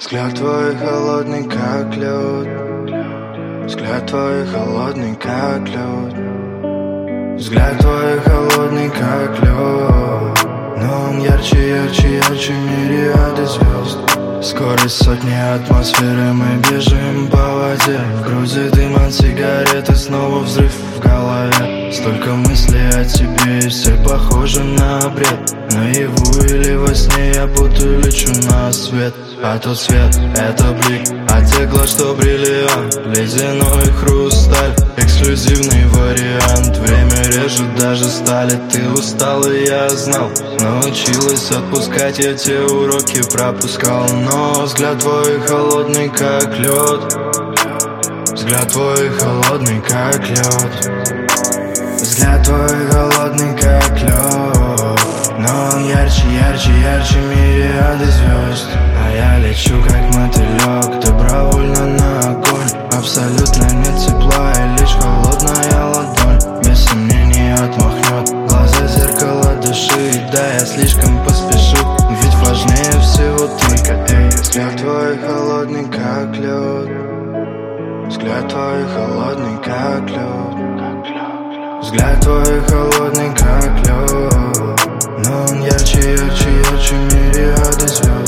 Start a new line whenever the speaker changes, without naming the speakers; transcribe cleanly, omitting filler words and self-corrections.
Взгляд твой холодный, как лед. Взгляд твой холодный, как лед. Взгляд твой холодный, как лед. Но он ярче, ярче, ярче мириады звезд. Скорость сотни атмосферы, мы бежим по воде. В груди дым от сигареты, снова взрыв в голове. Столько мыслей о тебе, и все похожи на бред. Наяву или во сне я путаю, лечу на свет. А тот свет — это блик, а те глаз, что бриллиант. Ледяной хрусталь, эксклюзивный вариант. Время режет даже стали, ты устал и я знал. Научилась отпускать, я те уроки пропускал. Но взгляд твой холодный, как лед. Взгляд твой холодный, как лед. Взгляд твой холодный, как лед. Но он ярче, ярче, ярче мириады звезд. А я лечу, как мотылек, добровольно на огонь. Абсолютно нет тепла, и лишь холодная ладонь. Без сомнений отмахнет глаза, зеркало души. Да, я слишком поспешу, ведь важнее всего ты. Взгляд твой холодный, как лед. Взгляд твой холодный, как лед. Взгляд твой холодный, как лед. Но он ярче, ярче, ярче мириады звезд.